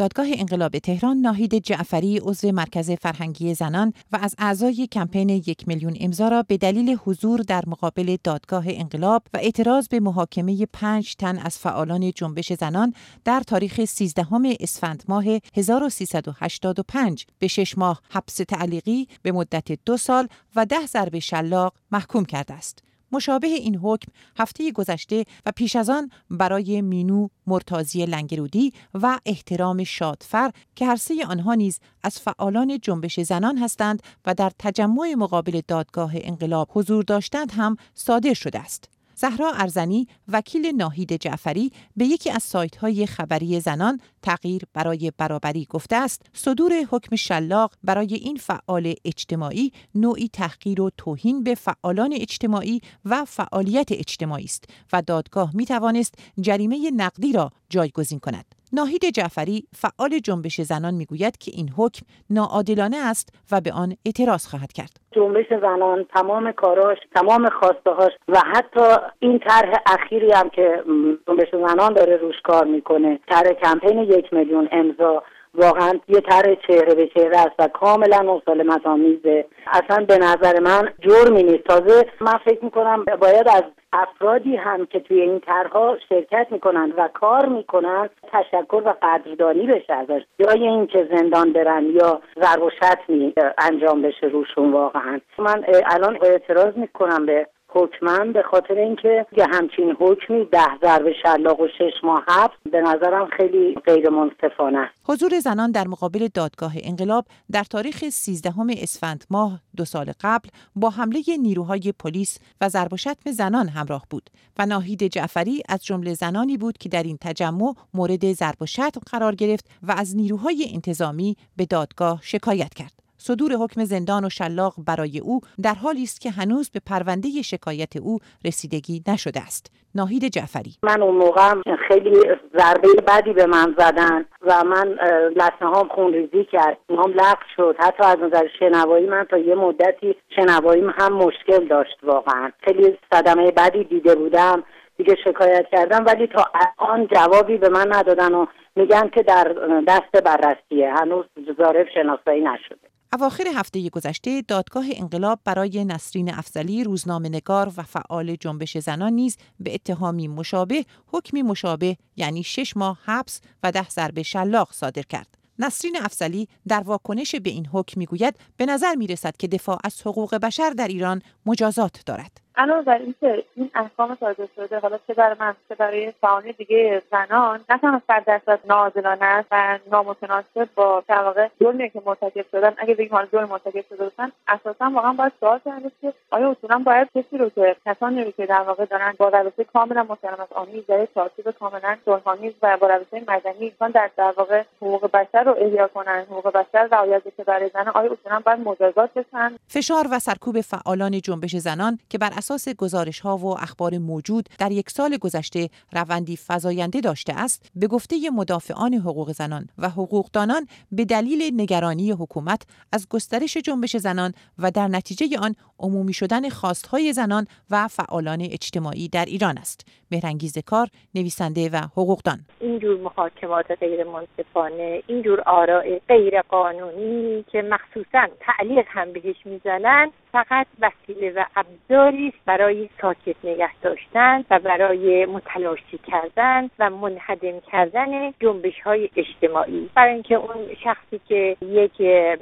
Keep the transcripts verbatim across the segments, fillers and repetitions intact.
دادگاه انقلاب تهران ناهید جعفری عضو مرکز فرهنگی زنان و از اعضای کمپین یک میلیون امضا را به دلیل حضور در مقابل دادگاه انقلاب و اعتراض به محاکمه پنج تن از فعالان جنبش زنان در تاریخ سیزدهم اسفند ماه هزار و سیصد و هشتاد و پنج به شش ماه حبس تعلیقی به مدت دو سال و ده ضرب شلاق محکوم کرده است. مشابه این حکم هفته گذشته و پیش از آن برای مینو مرتضی لنگرودی و احترام شادفر که هر سه آنها نیز از فعالان جنبش زنان هستند و در تجمع مقابل دادگاه انقلاب حضور داشتند هم صادر شده است. زهرا ارزنی وکیل ناهید جعفری به یکی از سایت‌های خبری زنان تغییر برای برابری گفته است صدور حکم شلاق برای این فعال اجتماعی نوعی تحقیر و توهین به فعالان اجتماعی و فعالیت اجتماعی است و دادگاه می‌توانست جریمه نقدی را جایگزین کند. ناهید جعفری فعال جنبش زنان میگوید که این حکم ناعادلانه است و به آن اعتراض خواهد کرد. جنبش زنان تمام کاراش، تمام خواسته‌هاش و حتی این طرح اخیری هم که جنبش زنان داره روش کار میکنه، طرح کمپین یک میلیون امضا، واقعا یه طرح چهره به چهره است و کاملا مسالمت آمیزه. اصلا به نظر من جرمی نیست. تازه من فکر میکنم باید از افرادی هم که توی این طرح‌ها شرکت میکنن و کار میکنن تشکر و قدردانی بشه ازش، جای این که زندان برن یا ضرب و شتمی انجام بشه روشون. واقعا من الان اعتراض میکنم به حکمم به خاطر اینکه یه همچین حکمی ده ضرب شلاق و شش ماه حبس به نظرم خیلی غیر منصفانه است. حضور زنان در مقابل دادگاه انقلاب در تاریخ سیزدهم اسفند ماه دو سال قبل با حمله نیروهای پلیس و ضرب و شتم زنان همراه بود و ناهید جعفری از جمله زنانی بود که در این تجمع مورد ضرب و شتم قرار گرفت و از نیروهای انتظامی به دادگاه شکایت کرد. صدور حکم زندان و شلاق برای او در حالی است که هنوز به پرونده شکایت او رسیدگی نشده است. ناهید جعفری: من اون موقع خیلی ضربه بدی به من زدن و من لثه‌هام خونریزی کرد، هم لغو شد. حتی از نظر شنوایی من تا یه مدتی شنواییم هم مشکل داشت. واقعا خیلی صدمه بدی دیده بودم. دیگه شکایت کردم ولی تا الان جوابی به من ندادن و میگن که در دست بررسیه، هنوز ظرف شناسایی نشده. اواخر هفته گذشته دادگاه انقلاب برای نسرین افضلی روزنامه‌نگار و فعال جنبش زنان نیز به اتهامی مشابه حکمی مشابه یعنی شش ماه حبس و ده ضرب شلاق صادر کرد. نسرین افضلی در واکنش به این حکم میگوید به نظر میرسد که دفاع از حقوق بشر در ایران مجازات دارد. علاوه بر اینکه این احکام صادر شده، حالا چه برای من چه برای فعالان دیگه زنان، نه تنها صد درصد ناعادلانه است و نامتناسب با در واقع جرمی که مرتکب شدن. اگه بگیم حالا جرم مرتکب شده باشن، اساسا واقعا باید سوال کرد که آیا اصولا باید کسی رو که کسانی رو که در واقع دارن با روش کاملا مسالمت آمیز در چارچوب کاملا صلح‌آمیز و با روش مدنی انسان در در واقع حقوق بشر رو احیا کنن، حقوق بشر رعایت بشه برای زنان، آیا اصولا باید مجازات بشن؟ فشار و سرکوب فعالان جنبش زنان که بر اساس گزارش‌ها و اخبار موجود در یک سال گذشته روندی فزاینده داشته است، به گفته مدافعان حقوق زنان و حقوقدانان به دلیل نگرانی حکومت از گسترش جنبش زنان و در نتیجه آن عمومی شدن خواست‌های زنان و فعالان اجتماعی در ایران است. مهرانگیز کار، نویسنده و حقوقدان: اینجور محاکمات غیر منصفانه، اینجور آراء غیر قانونی که مخصوصاً تعلیق هم بهش میزنن فقط وسیله و ابزاری است برای ساکت نگه داشتن و برای متلاشی کردن و منهدم کردن جنبش‌های اجتماعی. برای اینکه اون شخصی که یک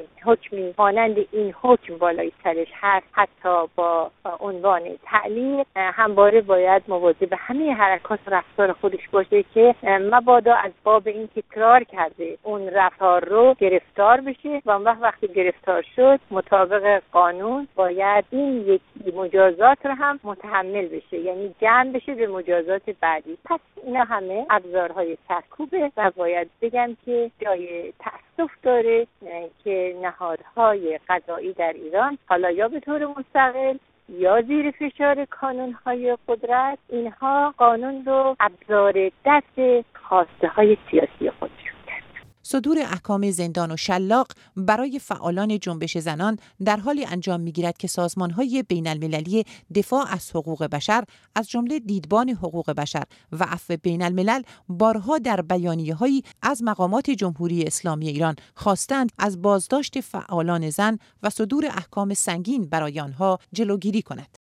حکمی مانند این حکم بالای سرش هست، حتی با عنوان تعلیق، همواره باید مواظب همه حرکات و رفتار خودش باشه که مبادا از باب این تکرار کرده اون رفتار رو گرفتار بشه و اون وقت وقتی گرفتار شد مطابق قانون باید این یکی مجازات رو هم متحمل بشه، یعنی جمع بشه به مجازات بعدی. پس اینا همه ابزارهای سرکوبه و باید بگم که جای تأسف داره که نهادهای قضایی در ایران حالا یا به طور مستقل یا زیر فشار کانونهای قدرت اینها قانون رو ابزار دست خواسته های سیاسی خودشون. صدور احکام زندان و شلاق برای فعالان جنبش زنان در حالی انجام می‌گیرد که سازمان‌های بین‌المللی دفاع از حقوق بشر از جمله دیدبان حقوق بشر و عفو بین‌الملل بارها در بیانیه‌هایی از مقامات جمهوری اسلامی ایران خواستند از بازداشت فعالان زن و صدور احکام سنگین برای آنها جلوگیری کند.